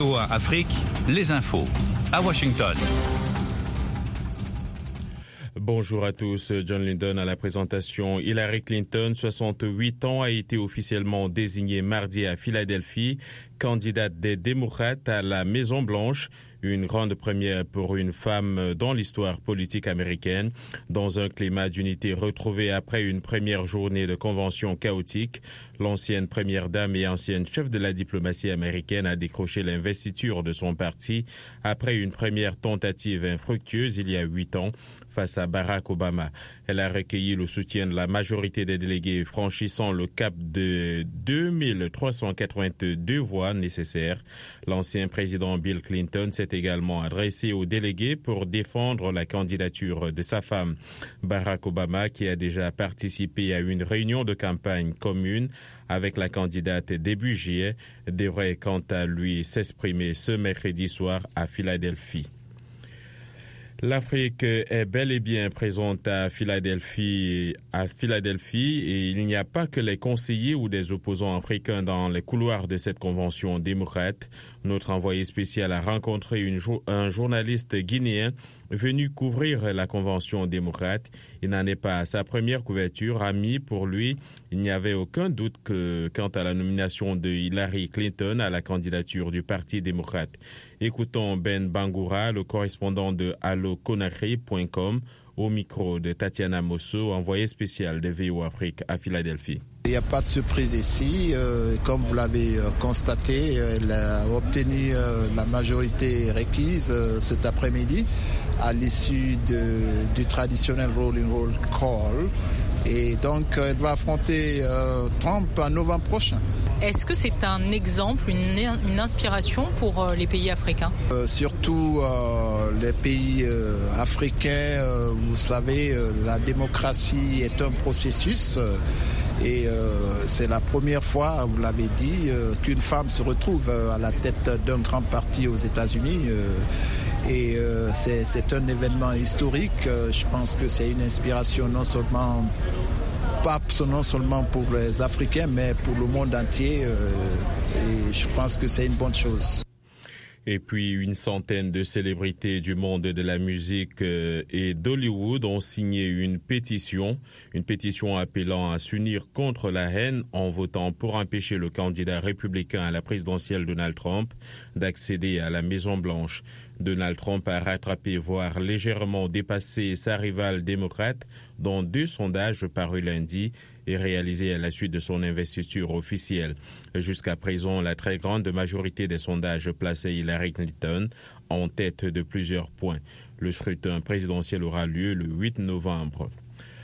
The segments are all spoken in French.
VOA Afrique, les infos à Washington. Bonjour à tous, John Linden à la présentation. Hillary Clinton, 68 ans, a été officiellement désignée mardi à Philadelphie, candidate des démocrates à la Maison-Blanche. Une grande première pour une femme dans l'histoire politique américaine, dans un climat d'unité retrouvé après une première journée de convention chaotique. L'ancienne première dame et ancienne chef de la diplomatie américaine a décroché l'investiture de son parti après une première tentative infructueuse il y a 8 ans face à Barack Obama. Elle a recueilli le soutien de la majorité des délégués, franchissant le cap de 2382 voix nécessaires. L'ancien président Bill Clinton s'est également adressé aux délégués pour défendre la candidature de sa femme. Barack Obama, qui a déjà participé à une réunion de campagne commune avec la candidate début juillet, devrait quant à lui s'exprimer ce mercredi soir à Philadelphie. L'Afrique est bel et bien présente à Philadelphie et il n'y a pas que les conseillers ou des opposants africains dans les couloirs de cette convention démocrate. Notre envoyé spécial a rencontré un journaliste guinéen venu couvrir la convention démocrate. Il n'en est pas à sa première couverture. Ami, pour lui, il n'y avait aucun doute quant à la nomination de Hillary Clinton à la candidature du Parti démocrate. Écoutons Ben Bangoura, le correspondant de alloconakry.com, au micro de Tatiana Mosso, envoyé spécial de VOA Afrique à Philadelphie. Il n'y a pas de surprise ici. Comme vous l'avez constaté, elle a obtenu la majorité requise cet après-midi à l'issue du traditionnel roll-in-roll call. Et donc, elle va affronter Trump en novembre prochain. Est-ce que c'est un exemple, une inspiration pour les pays africains ? Surtout les pays africains, vous savez, la démocratie est un processus. Et c'est la première fois, vous l'avez dit, qu'une femme se retrouve à la tête d'un grand parti aux États-Unis. Et c'est un événement historique. Je pense que c'est une inspiration non seulement pour les Africains, mais pour le monde entier. Et je pense que c'est une bonne chose. Et puis, une centaine de célébrités du monde de la musique et d'Hollywood ont signé une pétition appelant à s'unir contre la haine en votant pour empêcher le candidat républicain à la présidentielle Donald Trump d'accéder à la Maison-Blanche. Donald Trump a rattrapé, voire légèrement dépassé sa rivale démocrate dans 2 sondages parus lundi et réalisés à la suite de son investiture officielle. Jusqu'à présent, la très grande majorité des sondages plaçaient Hillary Clinton en tête de plusieurs points. Le scrutin présidentiel aura lieu le 8 novembre.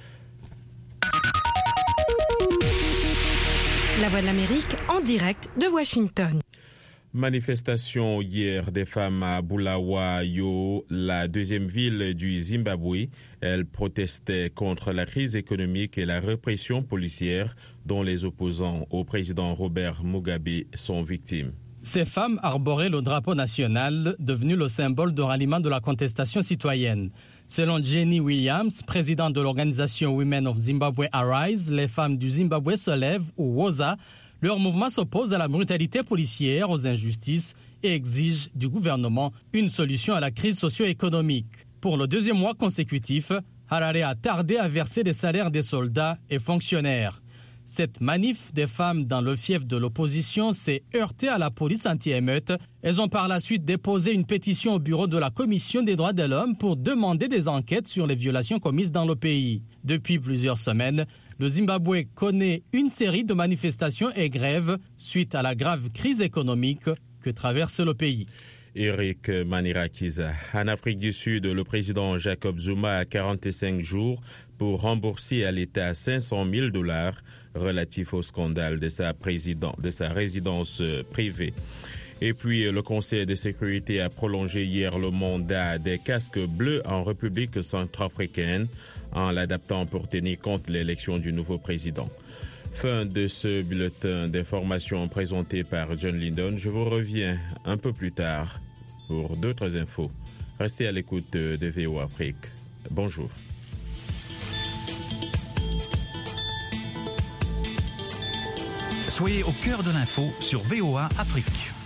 La Voix de l'Amérique en direct de Washington. Manifestation hier des femmes à Bulawayo, la deuxième ville du Zimbabwe. Elles protestaient contre la crise économique et la répression policière dont les opposants au président Robert Mugabe sont victimes. Ces femmes arboraient le drapeau national, devenu le symbole de ralliement de la contestation citoyenne. Selon Jenny Williams, présidente de l'organisation Women of Zimbabwe Arise, les femmes du Zimbabwe se lèvent, ou WOZA. Leur mouvement s'oppose à la brutalité policière, aux injustices et exige du gouvernement une solution à la crise socio-économique. Pour le 2e mois consécutif, Harare a tardé à verser les salaires des soldats et fonctionnaires. Cette manif des femmes dans le fief de l'opposition s'est heurtée à la police anti-émeute. Elles ont par la suite déposé une pétition au bureau de la Commission des droits de l'homme pour demander des enquêtes sur les violations commises dans le pays. Depuis plusieurs semaines, le Zimbabwe connaît une série de manifestations et grèves suite à la grave crise économique que traverse le pays. Eric Manirakiza. En Afrique du Sud, le président Jacob Zuma a 45 jours pour rembourser à l'État $500,000 relatifs au scandale de sa résidence privée. Et puis, le Conseil de sécurité a prolongé hier le mandat des casques bleus en République centrafricaine en l'adaptant pour tenir compte de l'élection du nouveau président. Fin de ce bulletin d'information présenté par John Linden. Je vous reviens un peu plus tard pour d'autres infos. Restez à l'écoute de VOA Afrique. Bonjour. Soyez au cœur de l'info sur VOA Afrique.